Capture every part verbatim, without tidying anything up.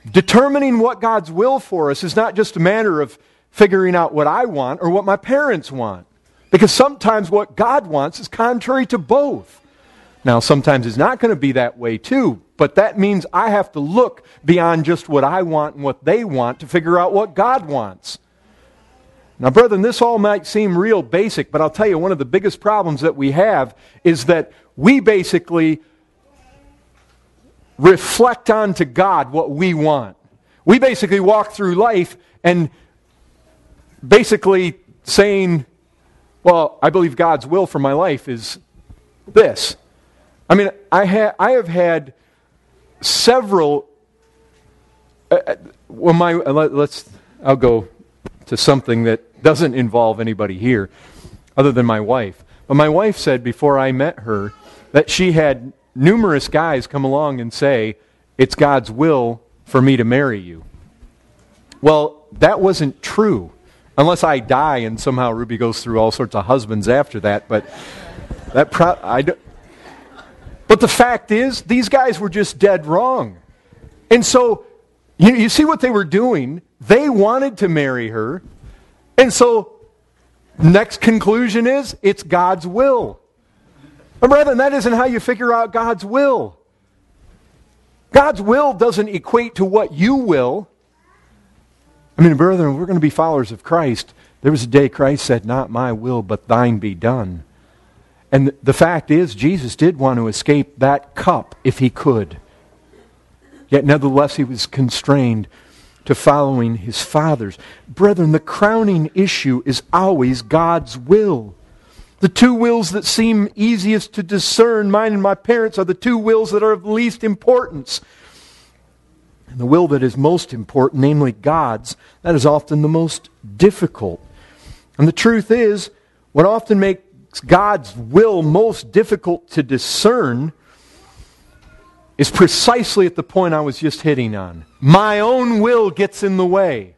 determining what God's will for us is not just a matter of figuring out what I want or what my parents want. Because sometimes what God wants is contrary to both. Now, sometimes it's not going to be that way too, but that means I have to look beyond just what I want and what they want to figure out what God wants. Now, brethren, this all might seem real basic, but I'll tell you, one of the biggest problems that we have is that we basically reflect onto God what we want. We basically walk through life and basically saying, well, I believe God's will for my life is this. I mean, I, ha- I have had several, uh, well, my, uh, let, let's, I'll go to something that doesn't involve anybody here other than my wife. But my wife said before I met her that she had numerous guys come along and say, it's God's will for me to marry you. Well, that wasn't true. Unless I die and somehow Ruby goes through all sorts of husbands after that. But that pro- I don't. But the fact is, these guys were just dead wrong. And so, you, you see what they were doing? They wanted to marry her. And so, next conclusion is, it's God's will. But brethren, that isn't how you figure out God's will. God's will doesn't equate to what you will. I mean, brethren, we're going to be followers of Christ. There was a day Christ said, not my will, but thine be done. And the fact is, Jesus did want to escape that cup if he could. Yet nevertheless, he was constrained to following his Father's. Brethren, the crowning issue is always God's will. The two wills that seem easiest to discern, mine and my parents', are the two wills that are of least importance. And the will that is most important, namely God's, that is often the most difficult. And the truth is, what often makes God's will most difficult to discern is precisely at the point I was just hitting on. My own will gets in the way.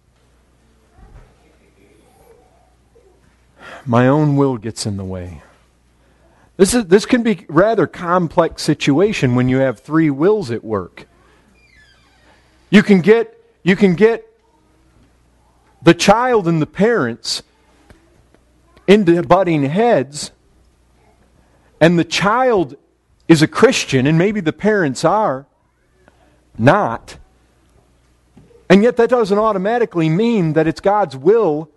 My own will gets in the way. This is this can be a rather complex situation when you have three wills at work. You can get you can get the child and the parents into butting heads, and the child is a Christian, and maybe the parents are not. And yet that doesn't automatically mean that it's God's will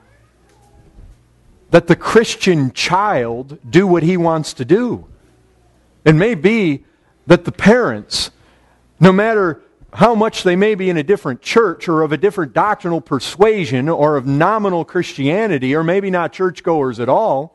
that the Christian child do what he wants to do. It may be that the parents, no matter how much they may be in a different church or of a different doctrinal persuasion or of nominal Christianity or maybe not churchgoers at all,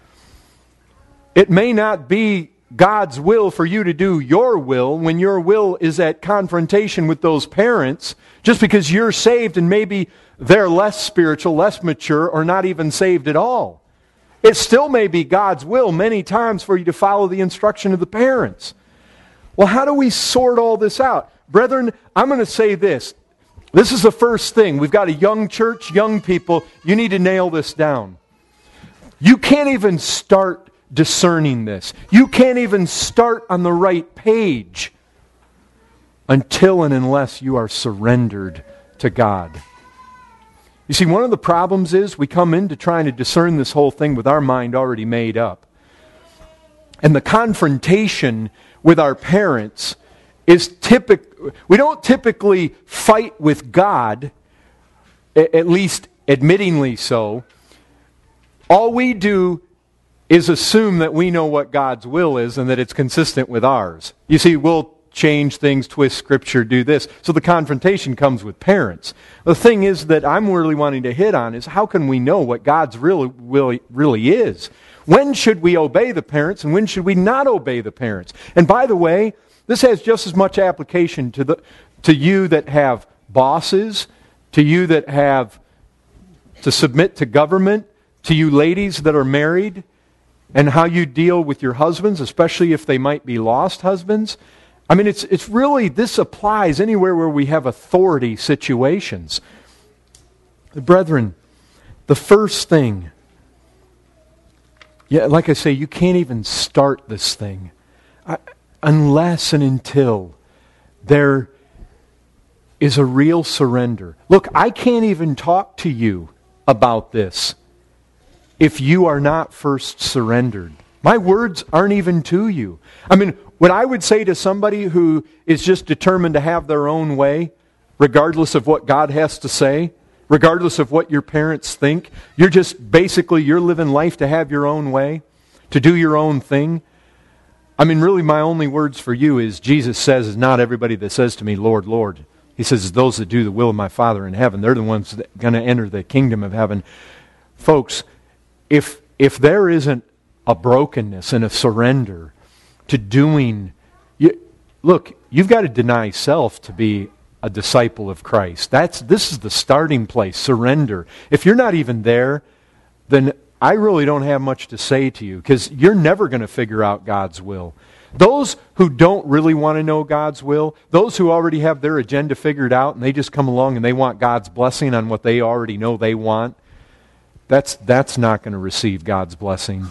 it may not be God's will for you to do your will when your will is at confrontation with those parents just because you're saved and maybe they're less spiritual, less mature, or not even saved at all. It still may be God's will many times for you to follow the instruction of the parents. Well, how do we sort all this out? Brethren, I'm going to say this. This is the first thing. We've got a young church, young people. You need to nail this down. You can't even start discerning this. You can't even start on the right page until and unless you are surrendered to God. You see, one of the problems is we come into trying to discern this whole thing with our mind already made up. And the confrontation with our parents is typical. We don't typically fight with God, at least admittingly so. All we do is assume that we know what God's will is and that it's consistent with ours. You see, we'll change things, twist Scripture, do this. So the confrontation comes with parents. The thing is that I'm really wanting to hit on is how can we know what God's real will really is? When should we obey the parents and when should we not obey the parents? And by the way, this has just as much application to the to you that have bosses, to you that have to submit to government, to you ladies that are married, and how you deal with your husbands, especially if they might be lost husbands. I mean, it's it's really, this applies anywhere where we have authority situations. Brethren, the first thing, yeah, like I say, you can't even start this thing I, unless and until there is a real surrender. Look, I can't even talk to you about this if you are not first surrendered. My words aren't even to you. I mean, what I would say to somebody who is just determined to have their own way, regardless of what God has to say, regardless of what your parents think, you're just basically, you're living life to have your own way, to do your own thing. I mean, really, my only words for you is Jesus says, is not everybody that says to me, Lord, Lord. He says, it's those that do the will of my Father in heaven. They're the ones that are going to enter the kingdom of heaven. Folks, if if there isn't a brokenness and a surrender to doing, you, look, you've got to deny self to be a disciple of Christ. That's this is the starting place, surrender. If you're not even there, then I really don't have much to say to you, because you're never going to figure out God's will. Those who don't really want to know God's will, those who already have their agenda figured out and they just come along and they want God's blessing on what they already know they want, that's, that's not going to receive God's blessing.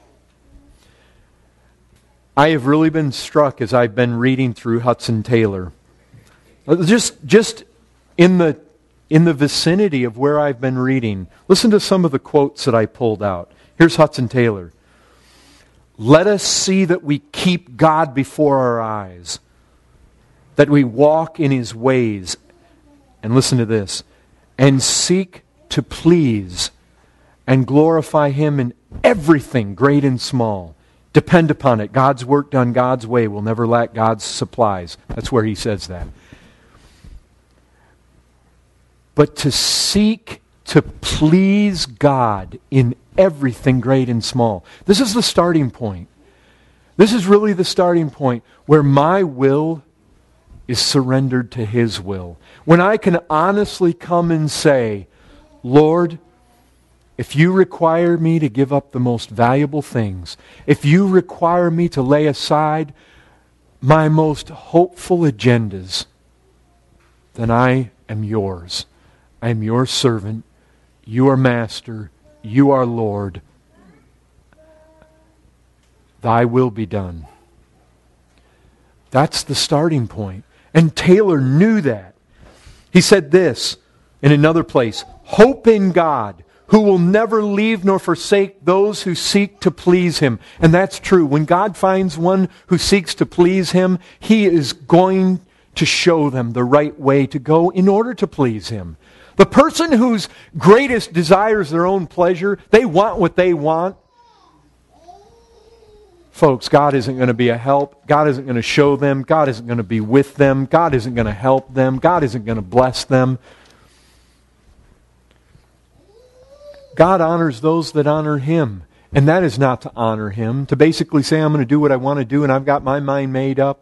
I have really been struck as I've been reading through Hudson Taylor. Just, just in the in the vicinity of where I've been reading, listen to some of the quotes that I pulled out. Here's Hudson Taylor. Let us see that we keep God before our eyes, that we walk in His ways, and listen to this, and seek to please and glorify Him in everything, great and small. Depend upon it. God's work done God's way will never lack God's supplies. That's where he says that. But to seek to please God in everything great and small. This is the starting point. This is really the starting point where my will is surrendered to His will. When I can honestly come and say, Lord, if you require me to give up the most valuable things, if you require me to lay aside my most hopeful agendas, then I am yours. I am your servant. You are master. You are Lord. Thy will be done. That's the starting point. And Taylor knew that. He said this in another place, hope in God, who will never leave nor forsake those who seek to please Him. And that's true. When God finds one who seeks to please Him, He is going to show them the right way to go in order to please Him. The person whose greatest desire is their own pleasure, they want what they want. Folks, God isn't going to be a help. God isn't going to show them. God isn't going to be with them. God isn't going to help them. God isn't going to bless them. God honors those that honor Him. And that is not to honor Him, to basically say, I'm going to do what I want to do and I've got my mind made up.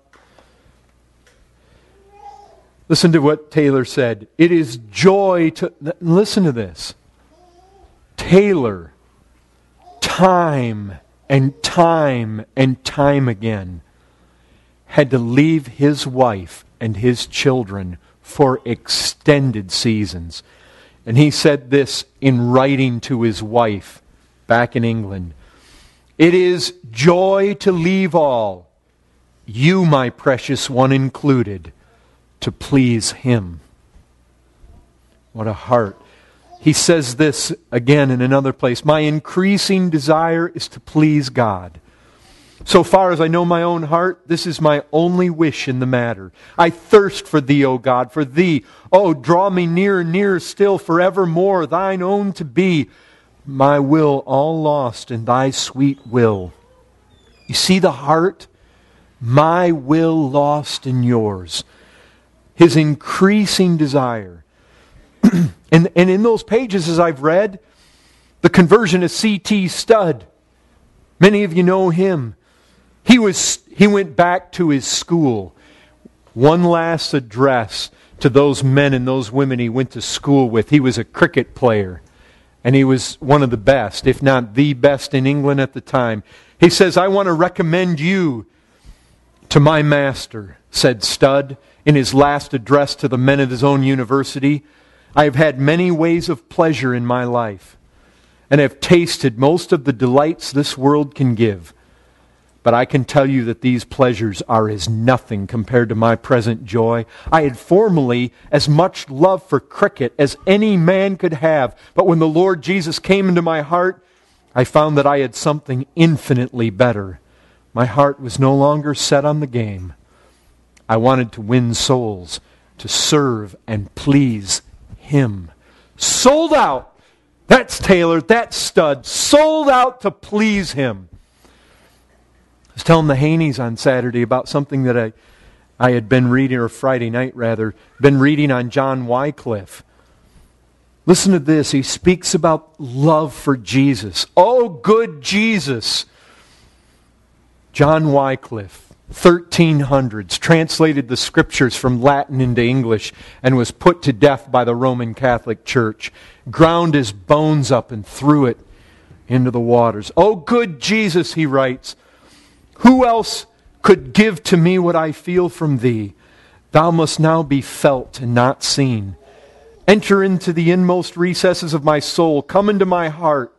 Listen to what Taylor said. It is joy to... Listen to this. Taylor, time and time and time again, had to leave his wife and his children for extended seasons. And he said this in writing to his wife back in England. It is joy to leave all, you, my precious one, included, to please Him. What a heart. He says this again in another place. My increasing desire is to please God. So far as I know my own heart, this is my only wish in the matter. I thirst for Thee, O God, for Thee. Oh, draw me nearer, nearer still, forevermore, Thine own to be. My will all lost in Thy sweet will. You see the heart? My will lost in yours. His increasing desire. and, and in those pages, as I've read, the conversion of C T Studd. Many of you know him. He was he went back to his school. One last address to those men and those women he went to school with. He was a cricket player. And he was one of the best, if not the best in England at the time. He says, I want to recommend you to my master, said Studd in his last address to the men of his own university. I have had many ways of pleasure in my life, and have tasted most of the delights this world can give. But I can tell you that these pleasures are as nothing compared to my present joy. I had formerly as much love for cricket as any man could have. But when the Lord Jesus came into my heart, I found that I had something infinitely better. My heart was no longer set on the game. I wanted to win souls, to serve and please Him. Sold out. That's Taylor, that's Stud. Sold out to please Him. I was telling the Haneys on Saturday about something that I, I had been reading, or Friday night rather, been reading on John Wycliffe. Listen to this. He speaks about love for Jesus. Oh, good Jesus. John Wycliffe, thirteen hundreds, translated the Scriptures from Latin into English and was put to death by the Roman Catholic Church. Ground his bones up and threw it into the waters. Oh, good Jesus, he writes, who else could give to me what I feel from Thee? Thou must now be felt and not seen. Enter into the inmost recesses of my soul. Come into my heart.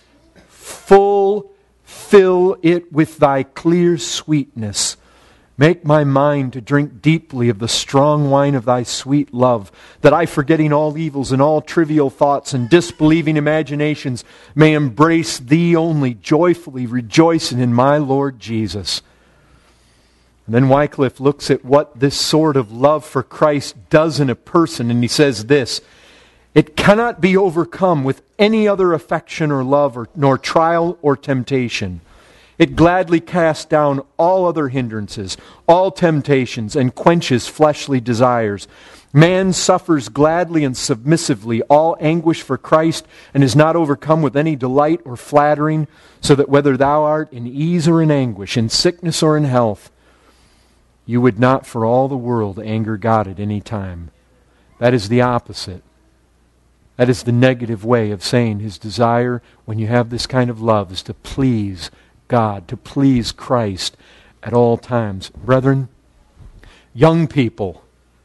Full fill it with Thy clear sweetness. Make my mind to drink deeply of the strong wine of Thy sweet love, that I, forgetting all evils and all trivial thoughts and disbelieving imaginations, may embrace Thee only, joyfully rejoicing in my Lord Jesus. And then Wycliffe looks at what this sort of love for Christ does in a person, and he says this, it cannot be overcome with any other affection or love, or, nor trial or temptation. It gladly casts down all other hindrances, all temptations, and quenches fleshly desires. Man suffers gladly and submissively all anguish for Christ, and is not overcome with any delight or flattering, so that whether thou art in ease or in anguish, in sickness or in health, you would not for all the world anger God at any time. That is the opposite. That is the negative way of saying His desire, when you have this kind of love, is to please God, to please Christ at all times. Brethren, young people,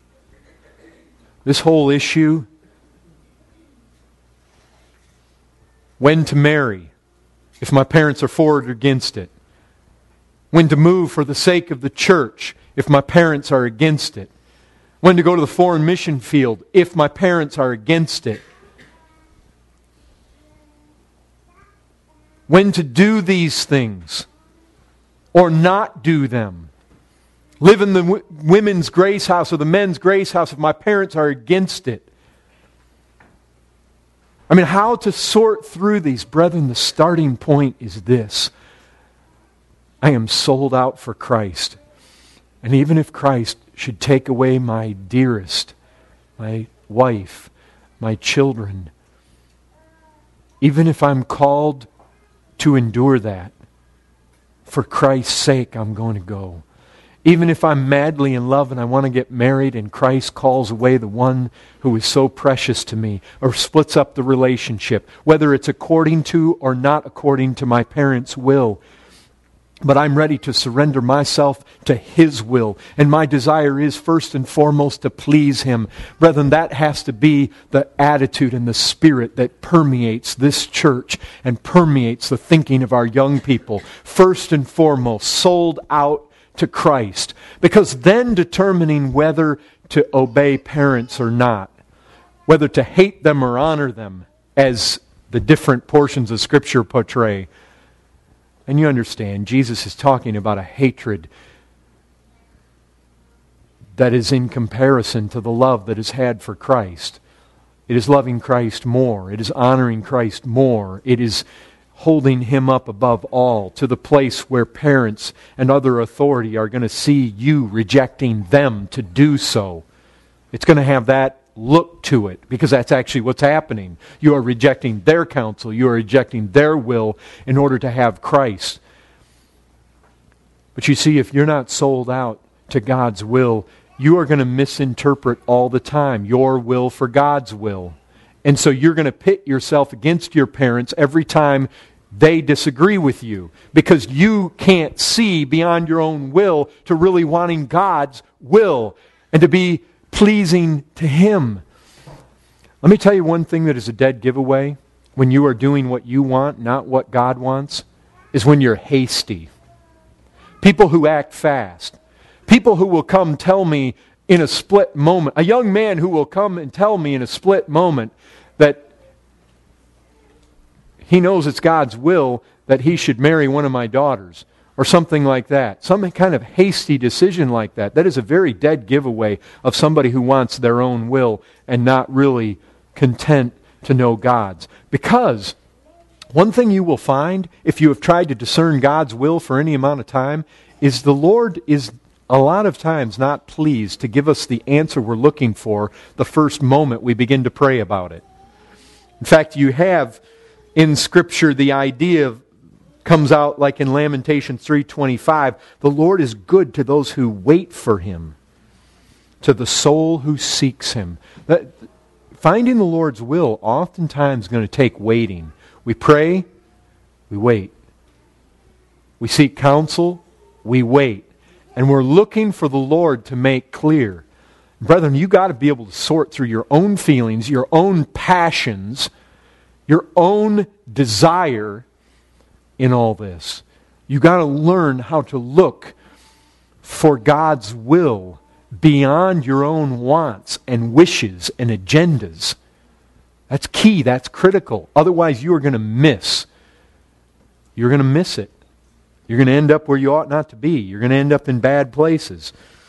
this whole issue, when to marry, if my parents are for it or against it, when to move for the sake of the church, if my parents are against it, when to go to the foreign mission field, if my parents are against it, when to do these things or not do them. Live in the w- women's grace house or the men's grace house if my parents are against it. I mean, how to sort through these, brethren, the starting point is this. I am sold out for Christ. And even if Christ should take away my dearest, my wife, my children, even if I'm called to endure that, for Christ's sake, I'm going to go. Even if I'm madly in love and I want to get married and Christ calls away the one who is so precious to me, or splits up the relationship, whether it's according to or not according to my parents' will, but I'm ready to surrender myself to His will. And my desire is first and foremost to please Him. Brethren, that has to be the attitude and the spirit that permeates this church and permeates the thinking of our young people. First and foremost, sold out to Christ. Because then determining whether to obey parents or not, whether to hate them or honor them, as the different portions of Scripture portray. And you understand, Jesus is talking about a hatred that is in comparison to the love that is had for Christ. It is loving Christ more. It is honoring Christ more. It is holding Him up above all, to the place where parents and other authority are going to see you rejecting them to do so. It's going to have that look to it, because that's actually what's happening. You are rejecting their counsel. You are rejecting their will in order to have Christ. But you see, if you're not sold out to God's will, you are going to misinterpret all the time your will for God's will. And so you're going to pit yourself against your parents every time they disagree with you, because you can't see beyond your own will to really wanting God's will and to be pleasing to Him. Let me tell you one thing that is a dead giveaway when you are doing what you want, not what God wants, is when you're hasty. People who act fast. People who will come tell me in a split moment. A young man who will come and tell me in a split moment that he knows it's God's will that he should marry one of my daughters. Or something like that. Some kind of hasty decision like that. That is a very dead giveaway of somebody who wants their own will and not really content to know God's. Because one thing you will find, if you have tried to discern God's will for any amount of time, is the Lord is a lot of times not pleased to give us the answer we're looking for the first moment we begin to pray about it. In fact, you have in Scripture the idea of comes out like in Lamentations three twenty-five, the Lord is good to those who wait for Him, to the soul who seeks Him. That, finding the Lord's will oftentimes is going to take waiting. We pray, we wait. We seek counsel, we wait. And we're looking for the Lord to make clear. Brethren, you've got to be able to sort through your own feelings, your own passions, your own desire in all this. You've got to learn how to look for God's will beyond your own wants and wishes and agendas. That's key. That's critical. Otherwise, you are going to miss. You're going to miss it. You're going to end up where you ought not to be. You're going to end up in bad places.